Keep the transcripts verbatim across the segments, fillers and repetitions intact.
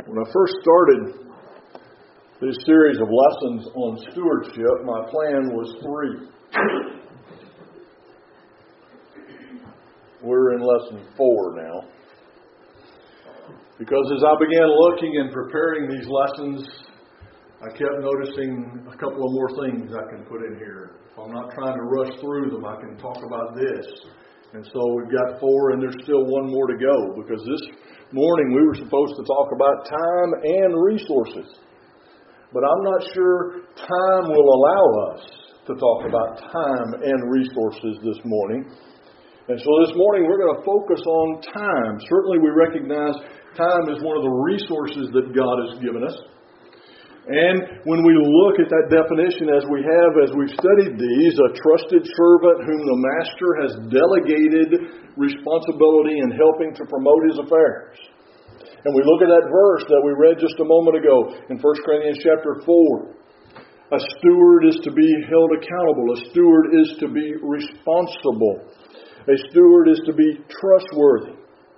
When I first started this series of lessons on stewardship, my plan was three. We're in lesson four now. Because as I began looking and preparing these lessons, I kept noticing a couple of more things I can put in here. If I'm not trying to rush through them, I can talk about this. And so we've got four, and there's still one more to go. Because this morning we were supposed to talk about time and resources. But I'm not sure time will allow us to talk about time and resources this morning. And so this morning we're going to focus on time. Certainly we recognize time is one of the resources that God has given us. And when we look at that definition as we have, as we've studied these, a trusted servant whom the master has delegated responsibility in helping to promote his affairs. And we look at that verse that we read just a moment ago in First Corinthians chapter four. A steward is to be held accountable. A steward is to be responsible. A steward is to be trustworthy.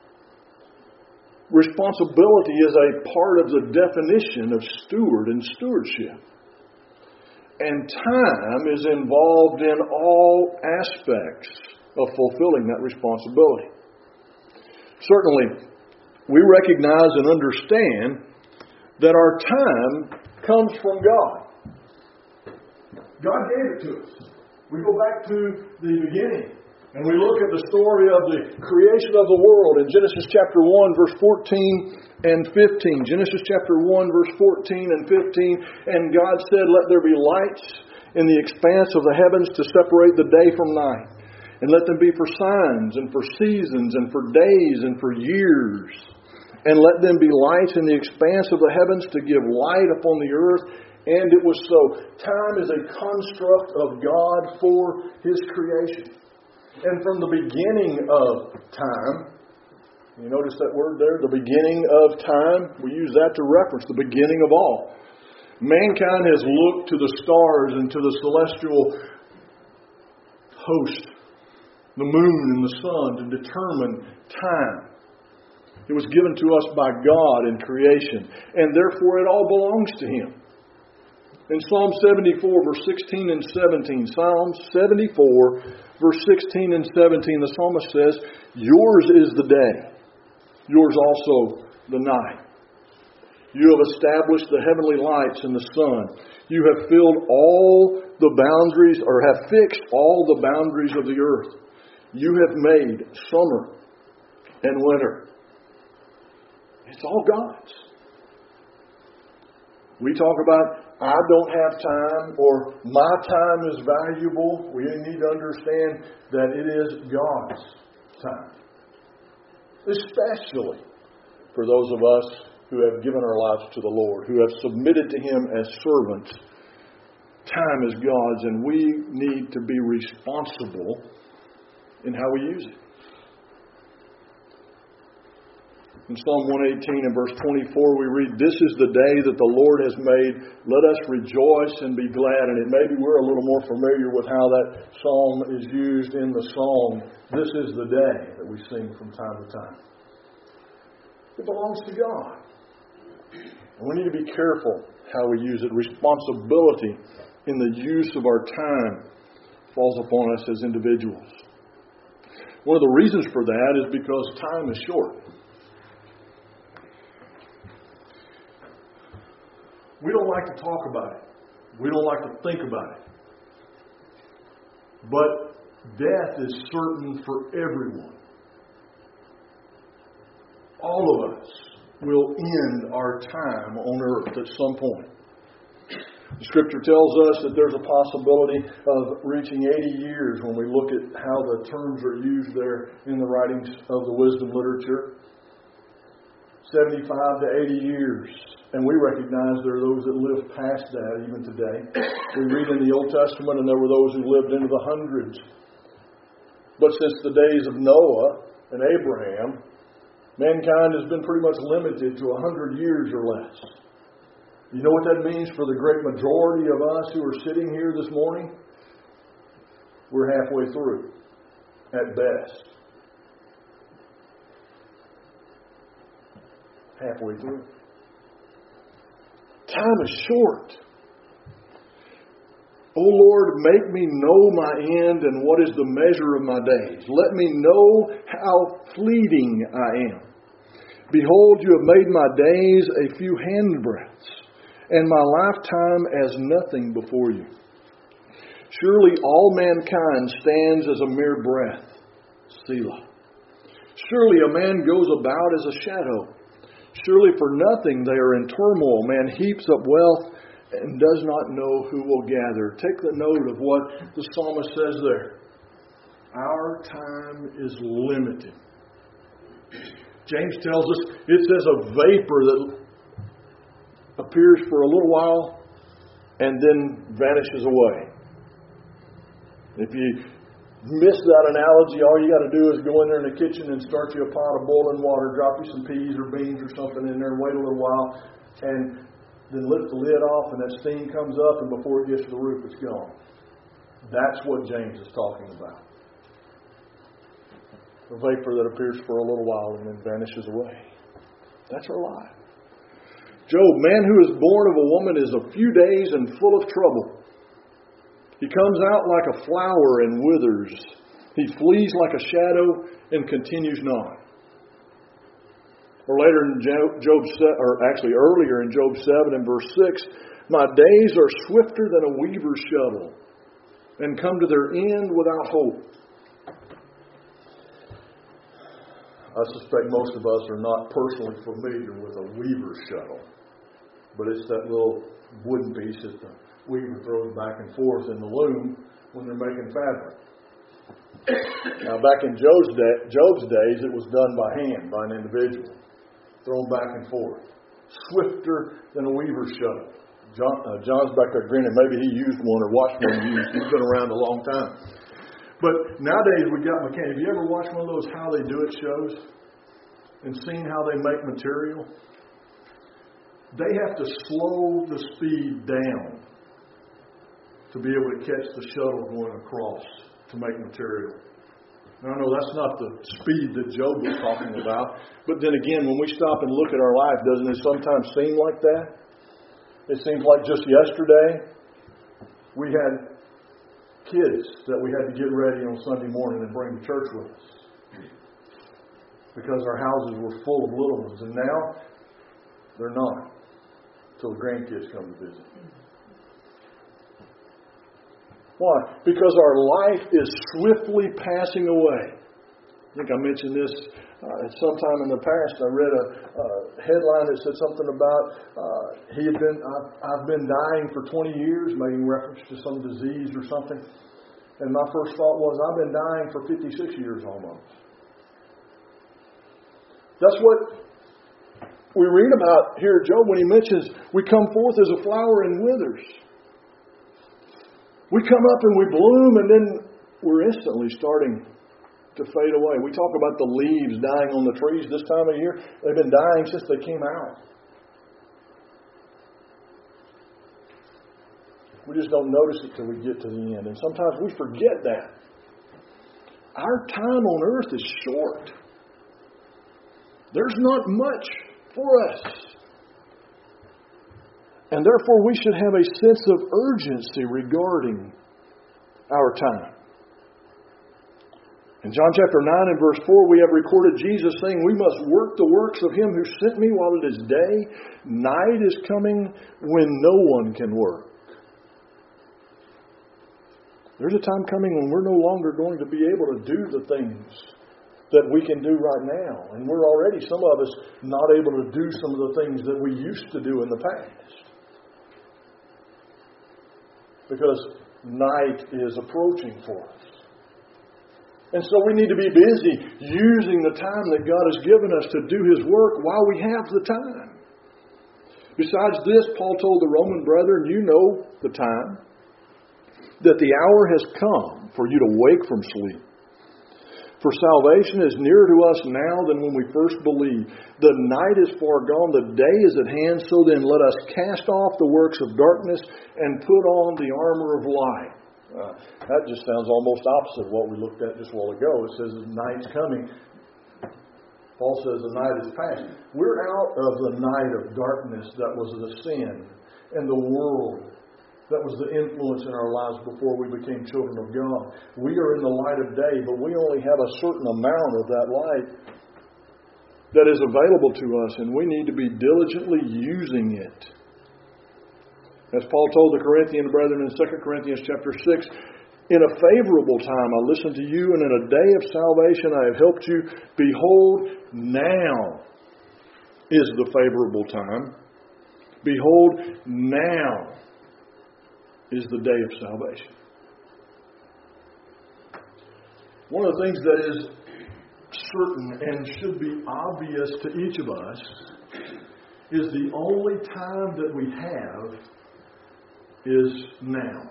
Responsibility is a part of the definition of steward and stewardship. And time is involved in all aspects of fulfilling that responsibility. Certainly, we recognize and understand that our time comes from God. God gave it to us. We go back to the beginning. And we look at the story of the creation of the world in Genesis chapter one, verse fourteen and fifteen. Genesis chapter one, verse fourteen and fifteen. And God said, "Let there be lights in the expanse of the heavens to separate the day from night. And let them be for signs and for seasons and for days and for years. And let them be lights in the expanse of the heavens to give light upon the earth." And it was so. Time is a construct of God for His creation. And from the beginning of time, you notice that word there, the beginning of time, we use that to reference the beginning of all. Mankind has looked to the stars and to the celestial host, the moon and the sun, to determine time. It was given to us by God in creation, and therefore it all belongs to Him. In Psalm seventy-four, verse sixteen and seventeen, Psalm seventy-four, verse sixteen and seventeen, the psalmist says, "Yours is the day, yours also the night. You have established the heavenly lights and the sun. You have filled all the boundaries, or have fixed all the boundaries of the earth. You have made summer and winter." It's all God's. We talk about, "I don't have time," or "my time is valuable." We need to understand that it is God's time. Especially for those of us who have given our lives to the Lord, who have submitted to Him as servants. Time is God's, and we need to be responsible in how we use it. In Psalm one eighteen and verse twenty-four we read, "This is the day that the Lord has made. Let us rejoice and be glad." And it maybe we're a little more familiar with how that psalm is used in the song, "This is the day," that we sing from time to time. It belongs to God. And we need to be careful how we use it. Responsibility in the use of our time falls upon us as individuals. One of the reasons for that is because time is short. We don't like to talk about it. We don't like to think about it. But death is certain for everyone. All of us will end our time on earth at some point. The Scripture tells us that there's a possibility of reaching eighty years when we look at how the terms are used there in the writings of the wisdom literature. seventy-five to eighty years. And we recognize there are those that live past that even today. We read in the Old Testament, and there were those who lived into the hundreds. But since the days of Noah and Abraham, mankind has been pretty much limited to one hundred years or less. You know what that means for the great majority of us who are sitting here this morning? We're halfway through, at best. Halfway through. Time is short. O Lord, make me know my end and what is the measure of my days. Let me know how fleeting I am. Behold, you have made my days a few handbreadths, and my lifetime as nothing before you. Surely all mankind stands as a mere breath. Selah. Surely a man goes about as a shadow. Surely for nothing they are in turmoil. Man heaps up wealth and does not know who will gather. Take the note of what the psalmist says there. Our time is limited. James tells us it's as a vapor that appears for a little while and then vanishes away. If you miss that analogy, all you got to do is go in there in the kitchen and start you a pot of boiling water, drop you some peas or beans or something in there, wait a little while, and then lift the lid off and that steam comes up, and before it gets to the roof, it's gone. That's what James is talking about. The vapor that appears for a little while and then vanishes away. That's our life. Job, man who is born of a woman is a few days and full of trouble. He comes out like a flower and withers. He flees like a shadow and continues not. Or later in Job, or actually earlier in Job seven and verse six, my days are swifter than a weaver's shuttle, and come to their end without hope. I suspect most of us are not personally familiar with a weaver's shuttle, but it's that little wooden piece that the weaver throws back and forth in the loom when they're making fabric. Now, back in Job's, day, Job's days, it was done by hand, by an individual. Thrown back and forth. Swifter than a weaver's shuttle. John, uh, John's back there grinning. Maybe he used one or watched one used. He's been around a long time. But nowadays we got mechanics. Have you ever watched one of those how they do it shows? And seen how they make material? They have to slow the speed down to be able to catch the shuttle going across to make material. Now, I know that's not the speed that Job was talking about. But then again, when we stop and look at our life, doesn't it sometimes seem like that? It seems like just yesterday, we had kids that we had to get ready on Sunday morning and bring to church with us. Because our houses were full of little ones. And now, they're not. Until the grandkids come to visit. Why? Because our life is swiftly passing away. I think I mentioned this uh, at some time in the past. I read a, a headline that said something about uh, he had been. I've, I've been dying for twenty years, making reference to some disease or something. And my first thought was, I've been dying for fifty-six years almost. That's what we read about here, Job, when he mentions we come forth as a flower and withers. We come up and we bloom, and then we're instantly starting to fade away. We talk about the leaves dying on the trees this time of year. They've been dying since they came out. We just don't notice it till we get to the end. And sometimes we forget that. Our time on earth is short. There's not much for us. And therefore we should have a sense of urgency regarding our time. In John chapter nine and verse four, we have recorded Jesus saying, we must work the works of Him who sent me while it is day. Night is coming when no one can work. There's a time coming when we're no longer going to be able to do the things that we can do right now. And we're already, some of us, not able to do some of the things that we used to do in the past. Because night is approaching for us. And so we need to be busy using the time that God has given us to do His work while we have the time. Besides this, Paul told the Roman brethren, you know the time, that the hour has come for you to wake from sleep. For salvation is nearer to us now than when we first believed. The night is far gone, the day is at hand. So then let us cast off the works of darkness and put on the armor of light. Uh, that just sounds almost opposite of what we looked at just a while ago. It says the night's coming. Paul says the night is past. We're out of the night of darkness that was the sin and the world. That was the influence in our lives before we became children of God. We are in the light of day, but we only have a certain amount of that light that is available to us, and we need to be diligently using it. As Paul told the Corinthian brethren in Second Corinthians chapter six, in a favorable time I listened to you, and in a day of salvation I have helped you. Behold, now is the favorable time. Behold, now is the day of salvation. One of the things that is certain and should be obvious to each of us is the only time that we have is now.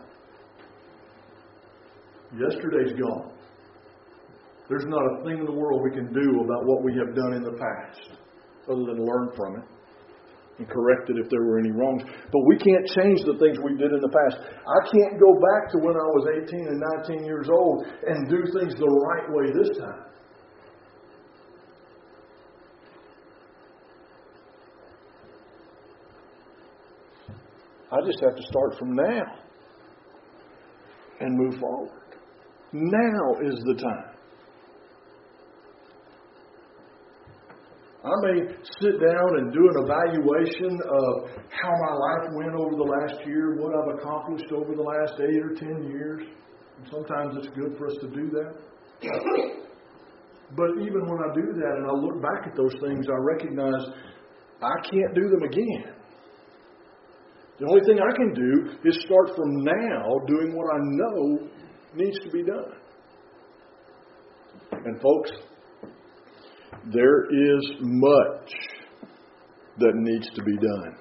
Yesterday's gone. There's not a thing in the world we can do about what we have done in the past other than learn from it and correct it if there were any wrongs. But we can't change the things we did in the past. I can't go back to when I was eighteen and nineteen years old and do things the right way this time. I just have to start from now and move forward. Now is the time. I may sit down and do an evaluation of how my life went over the last year, what I've accomplished over the last eight or ten years. And sometimes it's good for us to do that. But even when I do that and I look back at those things, I recognize I can't do them again. The only thing I can do is start from now doing what I know needs to be done. And folks, there is much that needs to be done.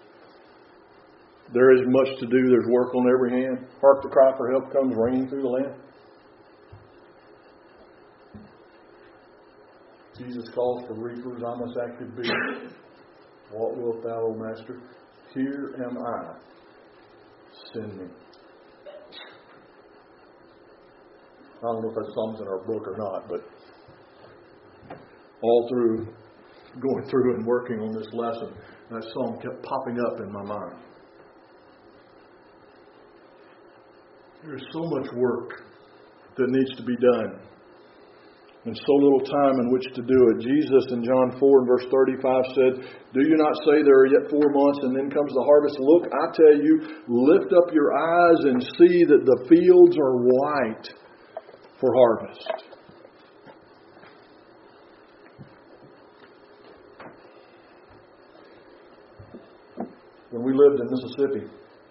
There is much to do. There's work on every hand. Hark the cry for help comes ringing through the land. Jesus calls for reapers. I must active be. What wilt thou, O Master? Here am I. Send me. I don't know if that song's in our book or not, but all through going through and working on this lesson, that song kept popping up in my mind. There's so much work that needs to be done and so little time in which to do it. Jesus in John four and verse thirty-five said, "Do you not say there are yet four months and then comes the harvest? Look, I tell you, lift up your eyes and see that the fields are white for harvest." When we lived in Mississippi,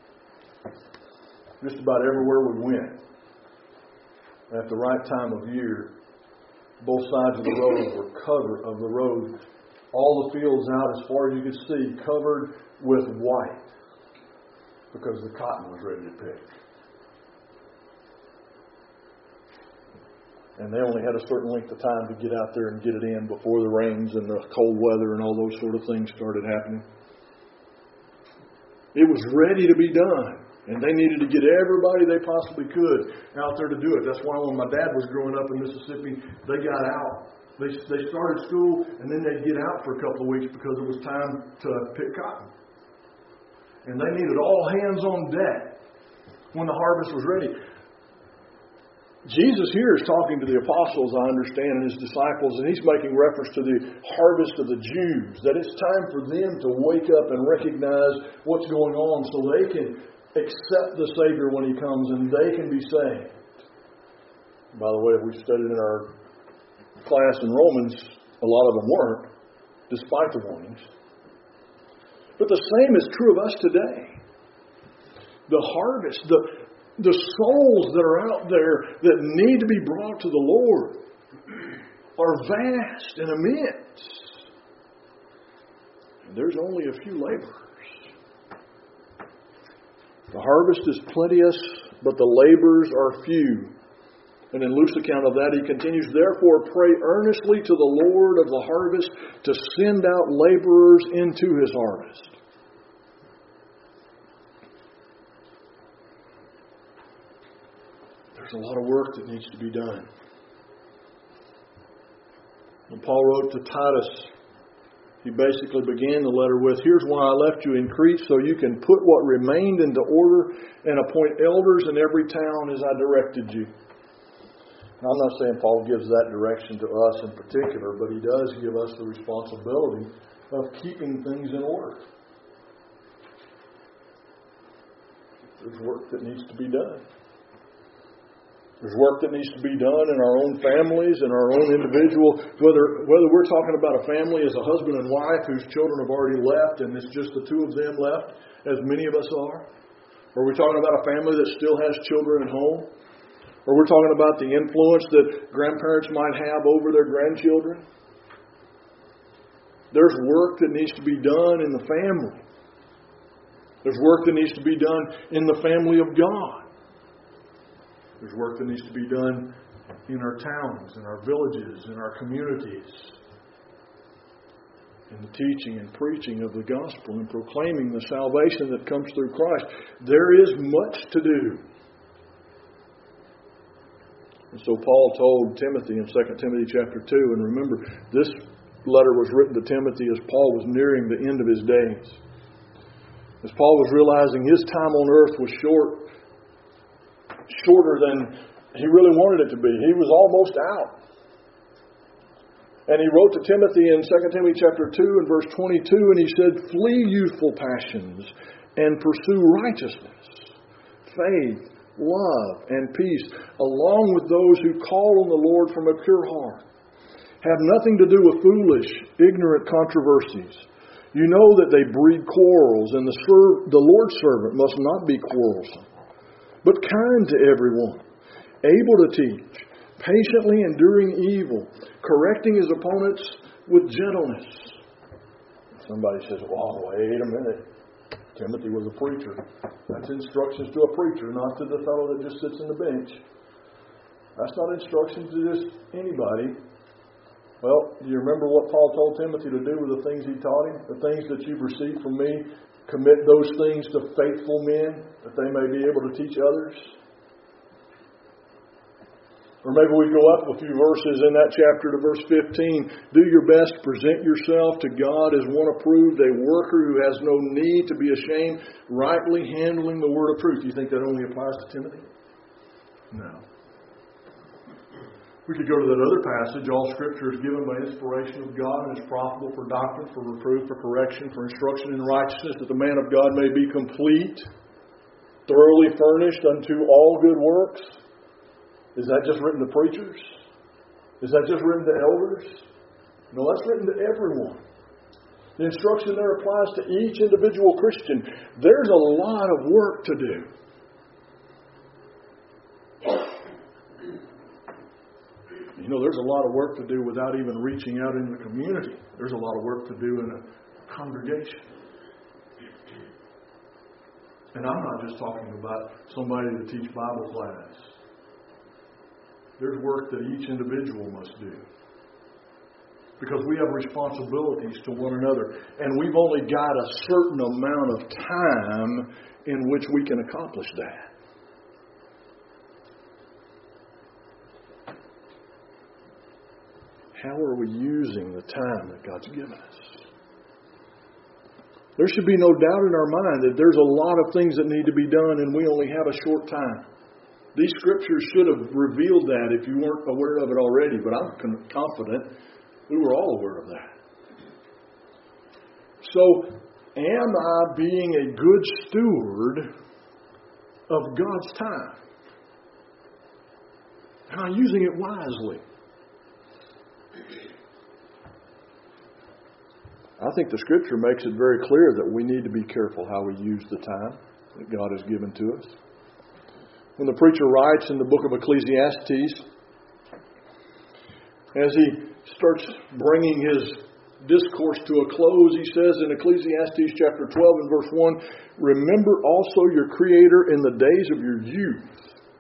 just about everywhere we went, at the right time of year, both sides of the road were covered of the road, all the fields out as far as you could see, covered with white, because the cotton was ready to pick. And they only had a certain length of time to get out there and get it in before the rains and the cold weather and all those sort of things started happening. It was ready to be done. And they needed to get everybody they possibly could out there to do it. That's why when my dad was growing up in Mississippi, they got out. They, they started school and then they'd get out for a couple of weeks because it was time to pick cotton. And they needed all hands on deck when the harvest was ready. Jesus here is talking to the apostles, I understand, and his disciples, and he's making reference to the harvest of the Jews, that it's time for them to wake up and recognize what's going on so they can accept the Savior when he comes and they can be saved. By the way, we studied in our class in Romans, a lot of them weren't, despite the warnings. But the same is true of us today. The harvest, the The souls that are out there that need to be brought to the Lord are vast and immense. And there's only a few laborers. The harvest is plenteous, but the laborers are few. And in Luke's account of that, he continues, "Therefore pray earnestly to the Lord of the harvest to send out laborers into his harvest." There's a lot of work that needs to be done. When Paul wrote to Titus He basically began the letter with, here's why I left you in Crete, so you can put what remained into order and appoint elders in every town as I directed you. Now, I'm not saying Paul gives that direction to us in particular, but he does give us the responsibility of keeping things in order. There's work that needs to be done. There's work that needs to be done in our own families, in our own individual, whether whether we're talking about a family as a husband and wife whose children have already left and it's just the two of them left, as many of us are. Or we're talking about a family that still has children at home. Or we're talking about the influence that grandparents might have over their grandchildren. There's work that needs to be done in the family. There's work that needs to be done in the family of God. There's work that needs to be done in our towns, in our villages, in our communities. In the teaching and preaching of the gospel and proclaiming the salvation that comes through Christ. There is much to do. And so Paul told Timothy in Second Timothy chapter two, and remember, this letter was written to Timothy as Paul was nearing the end of his days. As Paul was realizing his time on earth was short, shorter than he really wanted it to be. He was almost out. And he wrote to Timothy in Second Timothy chapter two and verse twenty-two, and he said, flee youthful passions and pursue righteousness, faith, love, and peace, along with those who call on the Lord from a pure heart. Have nothing to do with foolish, ignorant controversies. You know that they breed quarrels, and the, serv- the Lord's servant must not be quarrelsome, but kind to everyone, able to teach, patiently enduring evil, correcting his opponents with gentleness. Somebody says, "Oh, wait a minute. Timothy was a preacher." That's instructions to a preacher, not to the fellow that just sits in the bench. That's not instructions to just anybody. Well, do you remember what Paul told Timothy to do with the things he taught him? The things that you've received from me, commit those things to faithful men, that they may be able to teach others. Or maybe we go up a few verses in that chapter to verse fifteen. Do your best to present yourself to God as one approved, a worker who has no need to be ashamed, rightly handling the word of truth. Do you think that only applies to Timothy? No. We could go to that other passage. All Scripture is given by inspiration of God and is profitable for doctrine, for reproof, for correction, for instruction in righteousness, that the man of God may be complete, thoroughly furnished unto all good works. Is that just written to preachers? Is that just written to elders? No, that's written to everyone. The instruction there applies to each individual Christian. There's a lot of work to do. You know, there's a lot of work to do without even reaching out in the community. There's a lot of work to do in a congregation. And I'm not just talking about somebody to teach Bible class. There's work that each individual must do. Because we have responsibilities to one another. And we've only got a certain amount of time in which we can accomplish that. How are we using the time that God's given us? There should be no doubt in our mind that there's a lot of things that need to be done and we only have a short time. These scriptures should have revealed that if you weren't aware of it already, but I'm confident we were all aware of that. So, am I being a good steward of God's time? Am I using it wisely? I think the Scripture makes it very clear that we need to be careful how we use the time that God has given to us. When the preacher writes in the book of Ecclesiastes, as he starts bringing his discourse to a close, he says in Ecclesiastes chapter twelve and verse one, "Remember also your Creator in the days of your youth,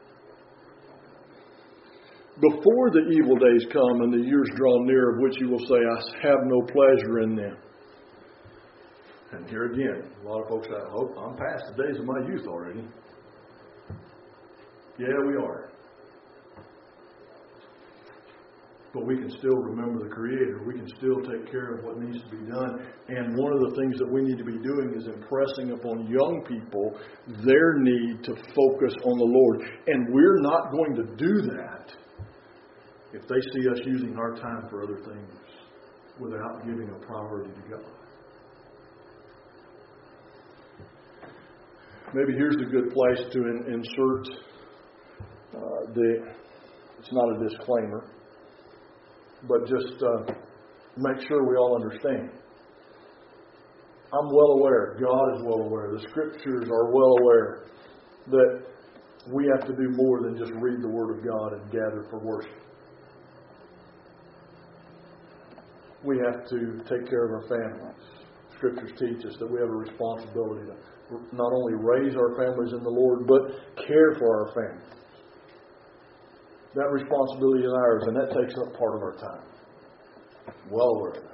before the evil days come and the years draw near, of which you will say, I have no pleasure in them." And here again, a lot of folks say, "Oh, I'm past the days of my youth already." Yeah, we are. but we can still remember the Creator. We can still take care of what needs to be done. And one of the things that we need to be doing is impressing upon young people their need to focus on the Lord. And we're not going to do that if they see us using our time for other things without giving a priority to God. Maybe here's a good place to in, insert uh, the, it's not a disclaimer, but just uh, make sure we all understand. I'm well aware, God is well aware, the Scriptures are well aware that we have to do more than just read the Word of God and gather for worship. We have to take care of our families. Scriptures teach us that we have a responsibility to not only raise our families in the Lord, but care for our families. That responsibility is ours, and that takes up part of our time. Well aware of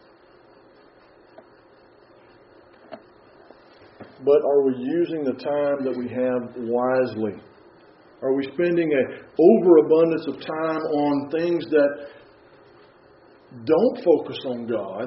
that. But are we using the time that we have wisely? Are we spending an overabundance of time on things that don't focus on God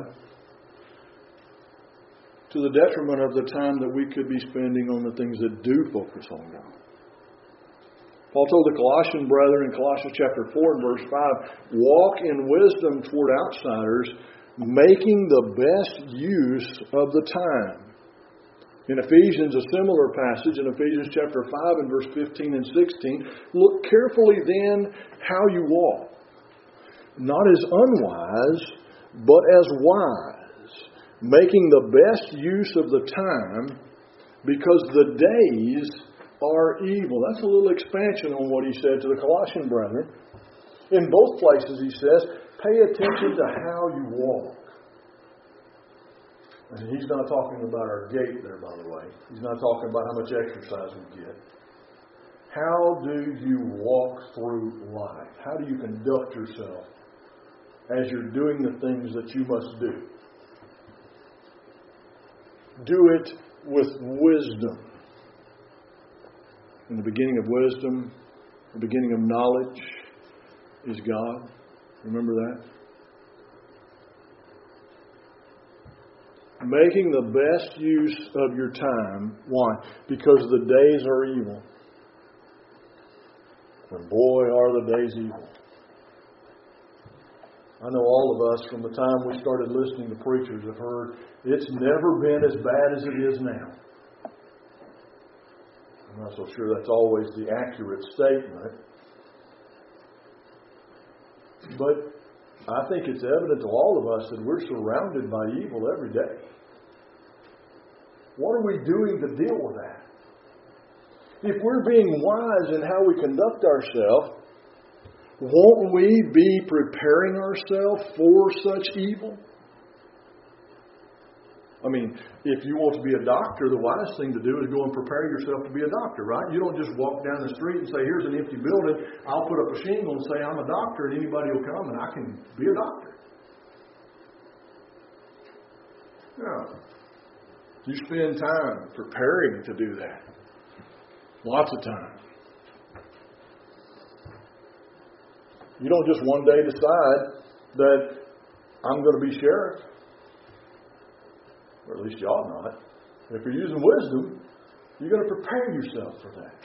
to the detriment of the time that we could be spending on the things that do focus on God? Paul told the Colossian brethren in Colossians chapter four and verse five, walk in wisdom toward outsiders, making the best use of the time. In Ephesians, a similar passage, in Ephesians chapter five and verse fifteen and sixteen, look carefully then how you walk, not as unwise, but as wise, making the best use of the time, because the days are evil. That's a little expansion on what he said to the Colossian brethren. In both places he says, pay attention to how you walk. And he's not talking about our gait there, by the way. He's not talking about how much exercise we get. How do you walk through life? How do you conduct yourself as you're doing the things that you must do? Do it with wisdom. In the beginning of wisdom, the beginning of knowledge is God. Remember that? Making the best use of your time. Why? Because the days are evil. And boy, are the days evil. I know all of us, from the time we started listening to preachers, have heard it's never been as bad as it is now. I'm not so sure that's always the accurate statement. But I think it's evident to all of us that we're surrounded by evil every day. What are we doing to deal with that? If we're being wise in how we conduct ourselves, won't we be preparing ourselves for such evil? I mean, if you want to be a doctor, the wise thing to do is go and prepare yourself to be a doctor, right? You don't just walk down the street and say, here's an empty building, I'll put up a shingle and say I'm a doctor, and anybody will come and I can be a doctor. No. You spend time preparing to do that. Lots of time. You don't just one day decide that I'm going to be sheriff. Or at least you ought not. If you're using wisdom, you're going to prepare yourself for that.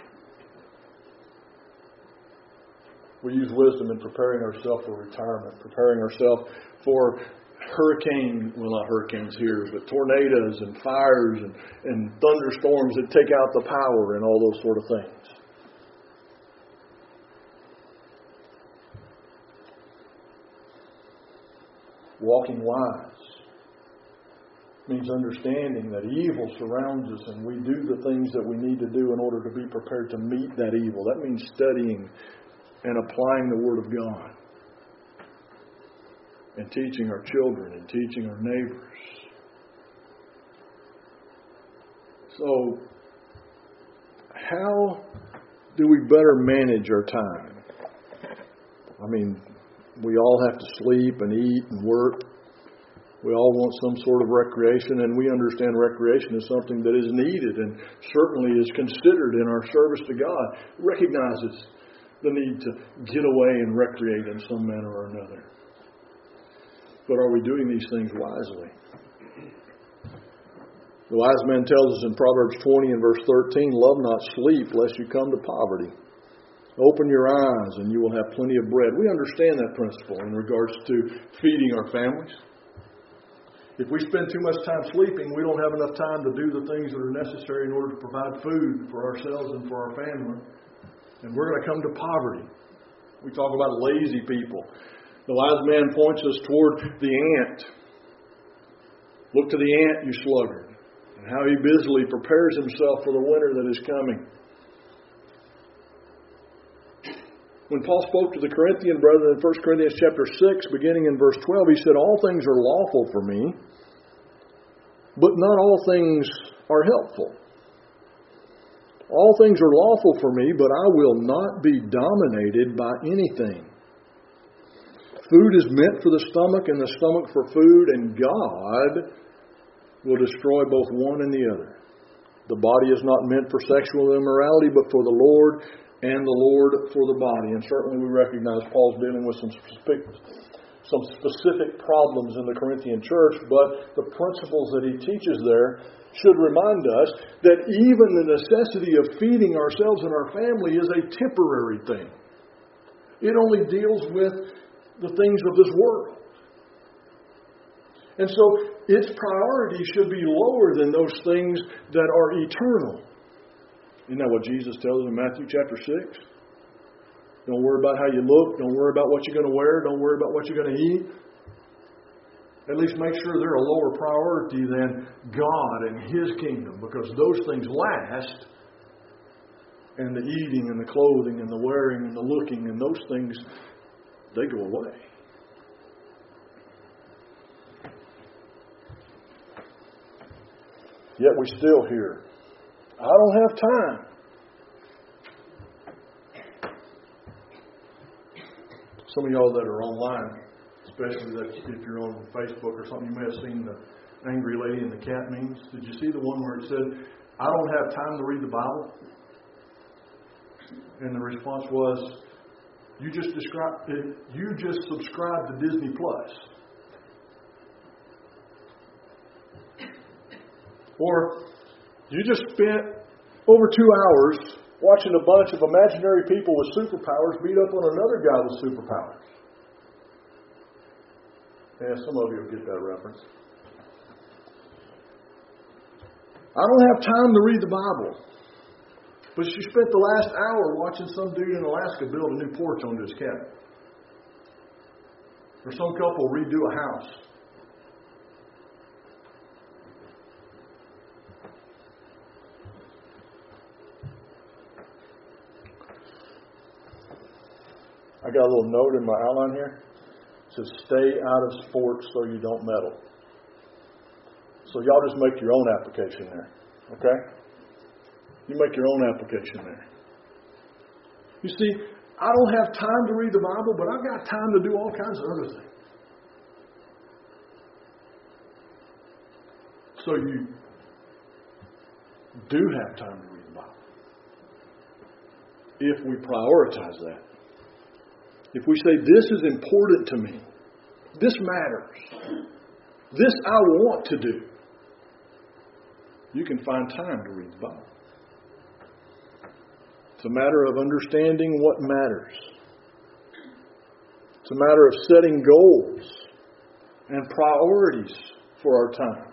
We use wisdom in preparing ourselves for retirement, preparing ourselves for hurricane, well not hurricanes here, but tornadoes and fires and, and thunderstorms that take out the power and all those sort of things. Walking wise means understanding that evil surrounds us and we do the things that we need to do in order to be prepared to meet that evil. That means studying and applying the Word of God and teaching our children and teaching our neighbors. So, how do we better manage our time? I mean, we all have to sleep and eat and work. We all want some sort of recreation, and we understand recreation is something that is needed and certainly is considered in our service to God. Recognizes the need to get away and recreate in some manner or another. But are we doing these things wisely? The wise man tells us in Proverbs twenty and verse thirteen, love not sleep, lest you come to poverty. Open your eyes, and you will have plenty of bread. We understand that principle in regards to feeding our families. If we spend too much time sleeping, we don't have enough time to do the things that are necessary in order to provide food for ourselves and for our family. And we're going to come to poverty. We talk about lazy people. The wise man points us toward the ant. Look to the ant, you sluggard, and how he busily prepares himself for the winter that is coming. When Paul spoke to the Corinthian brethren in First Corinthians chapter six, beginning in verse twelve, he said, all things are lawful for me, but not all things are helpful. All things are lawful for me, but I will not be dominated by anything. Food is meant for the stomach, and the stomach for food, and God will destroy both one and the other. The body is not meant for sexual immorality, but for the Lord, and the Lord for the body. And certainly we recognize Paul's dealing with some specific, some specific problems in the Corinthian church, but the principles that he teaches there should remind us that even the necessity of feeding ourselves and our family is a temporary thing. It only deals with the things of this world. And so its priority should be lower than those things that are eternal. Isn't that what Jesus tells us in Matthew chapter six? Don't worry about how you look. Don't worry about what you're going to wear. Don't worry about what you're going to eat. At least make sure they're a lower priority than God and His kingdom, because those things last. And the eating and the clothing and the wearing and the looking and those things, they go away. Yet we still hear, I don't have time. Some of y'all that are online, especially that if you're on Facebook or something, you may have seen the angry lady and the cat memes. Did you see the one where it said, I don't have time to read the Bible? And the response was, you just described it, you just subscribed to Disney Plus. Or you just spent over two hours watching a bunch of imaginary people with superpowers beat up on another guy with superpowers. Yeah, some of you will get that reference. I don't have time to read the Bible. But she spent the last hour watching some dude in Alaska build a new porch onto his cabin. Or some couple redo a house. I got a little note in my outline here. It says, stay out of sports so you don't meddle. So y'all just make your own application there. Okay? You make your own application there. You see, I don't have time to read the Bible, but I've got time to do all kinds of other things. So you do have time to read the Bible. If we prioritize that. If we say, this is important to me. This matters. This I want to do. You can find time to read the Bible. It's a matter of understanding what matters. It's a matter of setting goals and priorities for our time.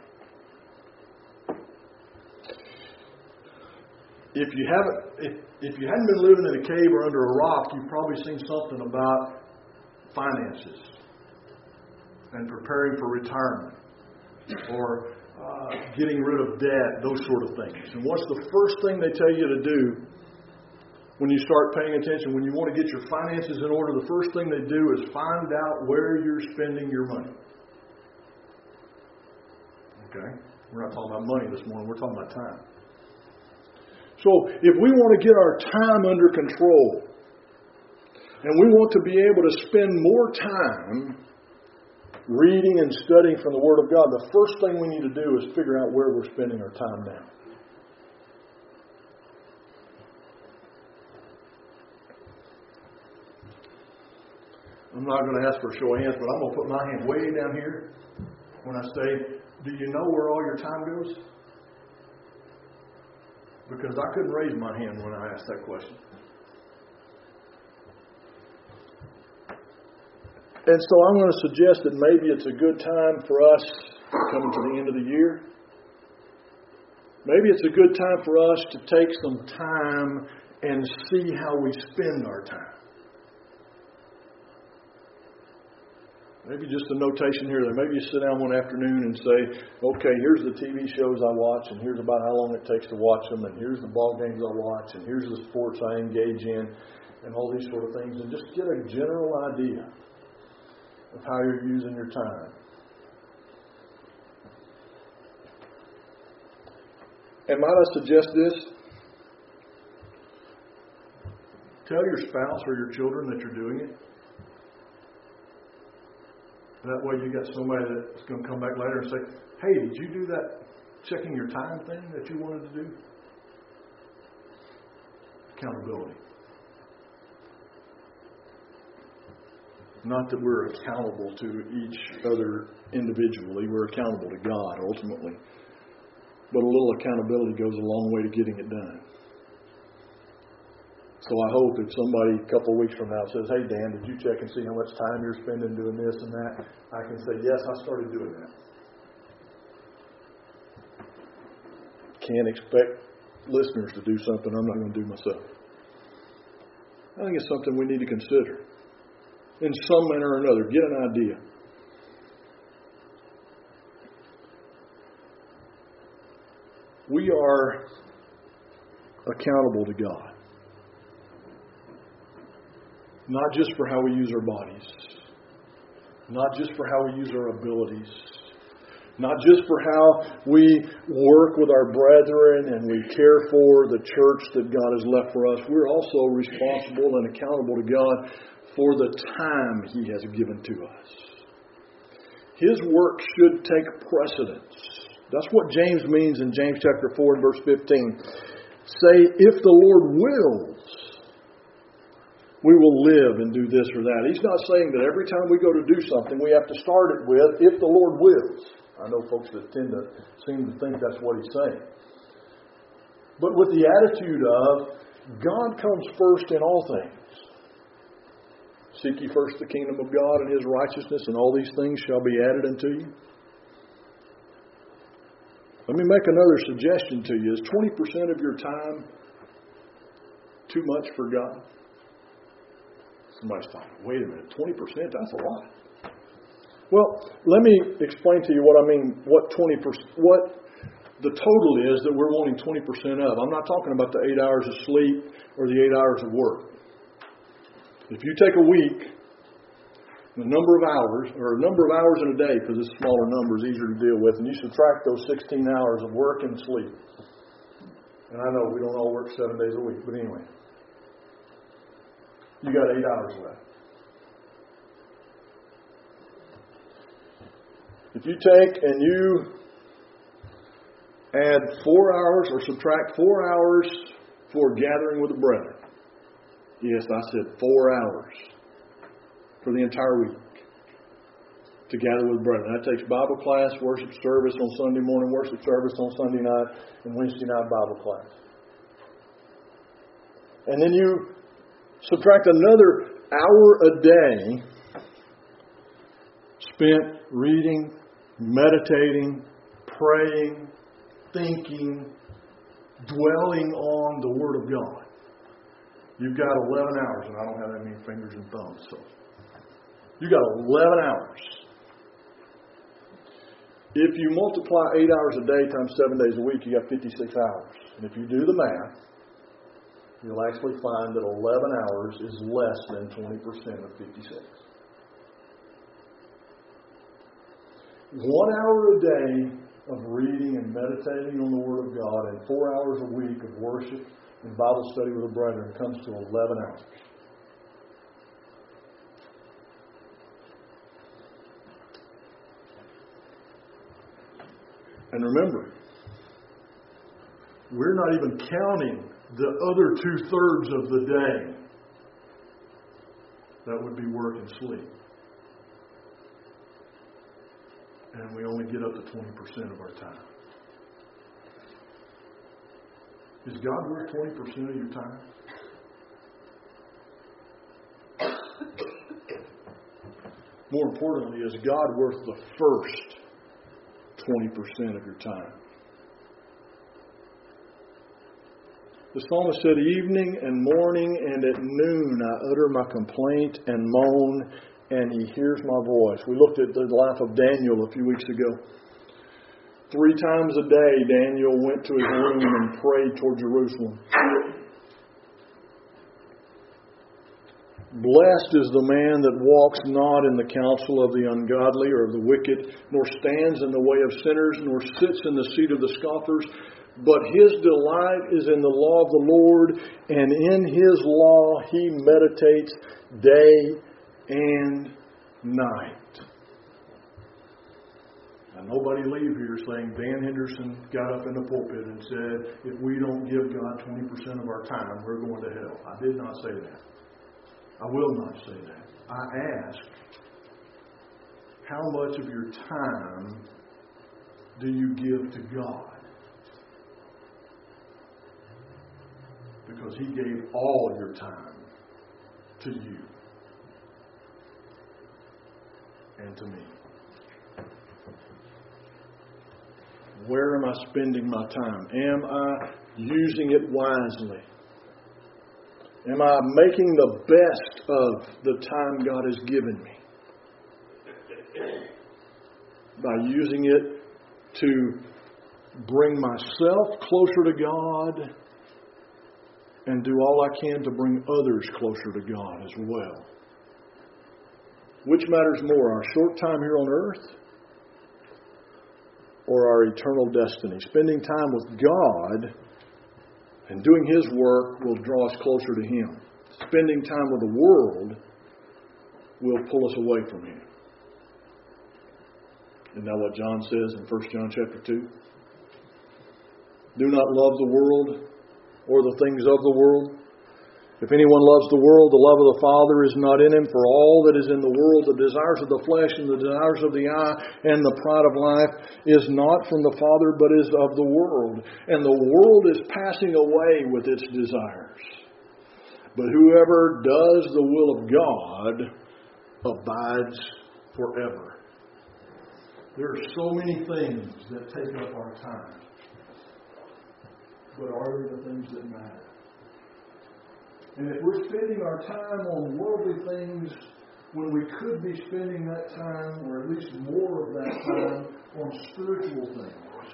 If you haven't, if, if you hadn't been living in a cave or under a rock, you've probably seen something about finances and preparing for retirement or uh, getting rid of debt, those sort of things. And what's the first thing they tell you to do when you start paying attention? When you want to get your finances in order, the first thing they do is find out where you're spending your money. Okay? We're not talking about money this morning. We're talking about time. So if we want to get our time under control and we want to be able to spend more time reading and studying from the Word of God, the first thing we need to do is figure out where we're spending our time now. I'm not going to ask for a show of hands, but I'm going to put my hand way down here when I say, do you know where all your time goes? Because I couldn't raise my hand when I asked that question. And so I'm going to suggest that maybe it's a good time for us coming to the end of the year. Maybe it's a good time for us to take some time and see how we spend our time. Maybe just a notation here. Maybe you sit down one afternoon and say, okay, here's the T V shows I watch, and here's about how long it takes to watch them, and here's the ball games I watch, and here's the sports I engage in, and all these sort of things, and just get a general idea of how you're using your time. And might I suggest this? Tell your spouse or your children that you're doing it. That way you got somebody that's going to come back later and say, hey, did you do that checking your time thing that you wanted to do? Accountability. Not that we're accountable to each other individually. We're accountable to God ultimately. But a little accountability goes a long way to getting it done. So I hope if somebody a couple of weeks from now says, hey, Dan, did you check and see how much time you're spending doing this and that? I can say, yes, I started doing that. Can't expect listeners to do something I'm not going to do myself. I think it's something we need to consider. In some manner or another, get an idea. We are accountable to God. Not just for how we use our bodies. Not just for how we use our abilities. Not just for how we work with our brethren and we care for the church that God has left for us. We're also responsible and accountable to God for the time He has given to us. His work should take precedence. That's what James means in James chapter four and verse fifteen. Say, if the Lord wills, we will live and do this or that. He's not saying that every time we go to do something, we have to start it with, if the Lord wills. I know folks that tend to seem to think that's what he's saying. But with the attitude of, God comes first in all things. Seek ye first the kingdom of God and His righteousness, and all these things shall be added unto you. Let me make another suggestion to you. Is twenty percent of your time too much for God? Somebody's thinking, wait a minute, twenty percent? That's a lot. Well, let me explain to you what I mean, what twenty percent, what the total is that we're wanting twenty percent of. I'm not talking about the eight hours of sleep or the eight hours of work. If you take a week, the number of hours, or a number of hours in a day, because it's a smaller number, is easier to deal with, and you subtract those sixteen hours of work and sleep. And I know we don't all work seven days a week, but anyway. You got eight hours left. If you take and you add four hours or subtract four hours for gathering with the brethren. Yes, I said four hours for the entire week to gather with the brethren. That takes Bible class, worship service on Sunday morning, worship service on Sunday night, and Wednesday night Bible class. And then you subtract another hour a day spent reading, meditating, praying, thinking, dwelling on the Word of God. You've got eleven hours, and I don't have that many fingers and thumbs, so you've got eleven hours. If you multiply eight hours a day times seven days a week, you got fifty-six hours. And if you do the math, you'll actually find that eleven hours is less than twenty percent of fifty-six. One hour a day of reading and meditating on the Word of God and four hours a week of worship and Bible study with the brethren comes to eleven hours. And remember, we're not even counting the other two-thirds of the day That would be work and sleep. And we only get up to twenty percent of our time. Is God worth twenty percent of your time? More importantly, is God worth the first twenty percent of your time? The psalmist said, evening and morning and at noon I utter my complaint and moan, and He hears my voice. We looked at the life of Daniel a few weeks ago. Three times a day, Daniel went to his room and prayed toward Jerusalem. Blessed is the man that walks not in the counsel of the ungodly or of the wicked, nor stands in the way of sinners, nor sits in the seat of the scoffers. But his delight is in the law of the Lord, and in His law he meditates day and night. Now, nobody leave here saying Dan Henderson got up in the pulpit and said, if we don't give God twenty percent of our time, we're going to hell. I did not say that. I will not say that. I ask, how much of your time do you give to God? Because He gave all your time to you and to me. Where am I spending my time? Am I using it wisely? Am I making the best of the time God has given me? By using it to bring myself closer to God and do all I can to bring others closer to God as well. Which matters more, our short time here on earth or our eternal destiny? Spending time with God and doing His work will draw us closer to Him. Spending time with the world will pull us away from Him. Isn't that what John says in First John chapter two? Do not love the world or the things of the world. If anyone loves the world, the love of the Father is not in him. For all that is in the world, the desires of the flesh and the desires of the eye and the pride of life is not from the Father, but is of the world. And the world is passing away with its desires. But whoever does the will of God abides forever. There are so many things that take up our time. But are they the things that matter? And if we're spending our time on worldly things when we could be spending that time, or at least more of that time, on spiritual things,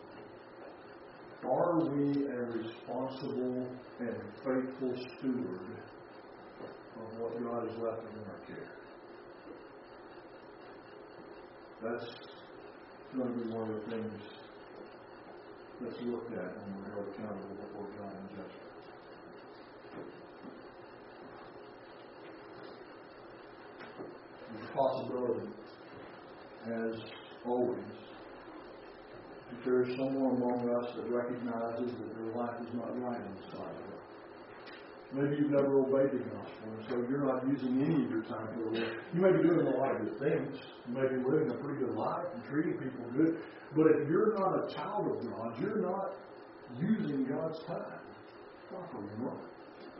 are we a responsible and faithful steward of what God has left in our care? That's going to be one of the things that's looked at when we're held accountable before God in judgment. There's a possibility, as always, if there is someone among us that recognizes that their life is not right in the sight of God. Maybe you've never obeyed the gospel, and so you're not using any of your time for the Lord. You may be doing a lot of good things. You may be living a pretty good life and treating people good. But if you're not a child of God, you're not using God's time properly and right.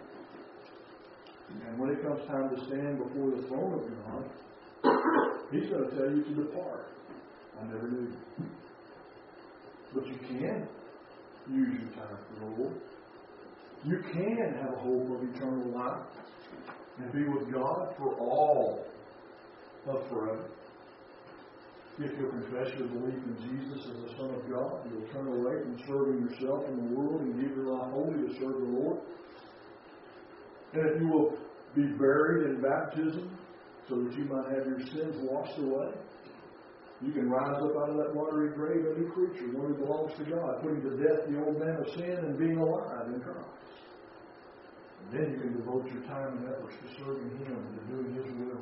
And when it comes time to stand before the throne of God, He's going to tell you to depart. I never knew you. But you can use your time for the Lord. You can have a hope of eternal life and be with God for all of forever. If you'll confess your belief in Jesus as the Son of God, you'll turn away from serving yourself in the world and give your life wholly to serve the Lord. And if you will be buried in baptism so that you might have your sins washed away, you can rise up out of that watery grave a new creature, one who belongs to God, putting to death the old man of sin and being alive in Christ. And then you can devote your time and efforts to serving Him and to doing His will.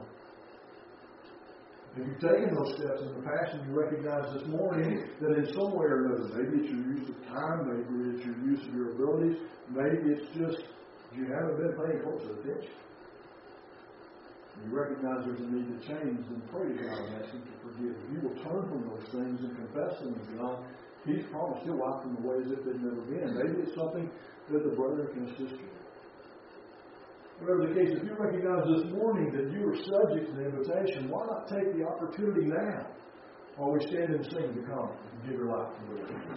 If you've taken those steps in the past and you recognize this morning that in some way or another, maybe it's your use of time, maybe it's your use of your abilities, maybe it's just you haven't been paying close attention. you recognize there's a need to change, then pray to God and ask Him to forgive. If you will turn from those things and confess them to God, He's promised He'll wipe them away as if they've never been. Maybe it's something that the brother can assist you with. Whatever the case, if you recognize this morning that you are subject to the invitation, why not take the opportunity now while we stand and sing to come and give your life to the Lord?